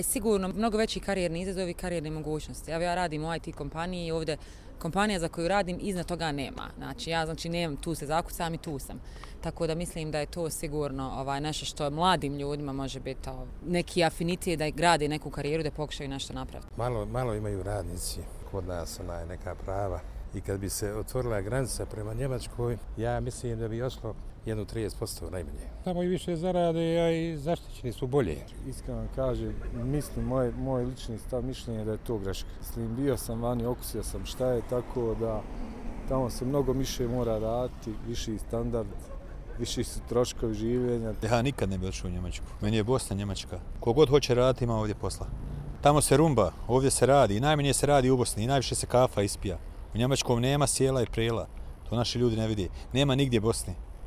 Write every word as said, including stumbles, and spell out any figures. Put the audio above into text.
Sigurno mnogo veći karijerni izazovi i karijerne mogućnosti. Evo ja radim u I T kompaniji i ovdje kompanija za koju radim iznad toga nema. Znači ja znači nemam, tu se zakucam i tu sam. Tako da mislim da je to sigurno ovaj, nešto što mladim ljudima može biti ovaj, neki afinitet da grade neku karijeru, da pokušaju nešto napraviti. Malo, malo imaju radnici kod nas onaj, neka prava i kad bi se otvorila granica prema Njemačkoj, ja mislim da bi ošlo jedno trideset posto najmanje. Tamo i više zarade, a i zaštićeni su bolje. Iskreno kažem, mislim, moj, moj lični stav mišljenje da je to greška. Mislim, bio sam vani, okusio sam šta je, tako da tamo se mnogo više mora raditi, viši standard, viši su troškovi življenja. Ja nikad ne bi odšao u Njemačku. Meni je Bosna Njemačka. Kogod hoće raditi ima ovdje posla. Tamo se rumba, ovdje se radi, i najmanje se radi u Bosni, i najviše se kafa ispija. U Njemačkom nema sjela i prela, to naši ljudi ne vidi. Nema nigdje Bosni.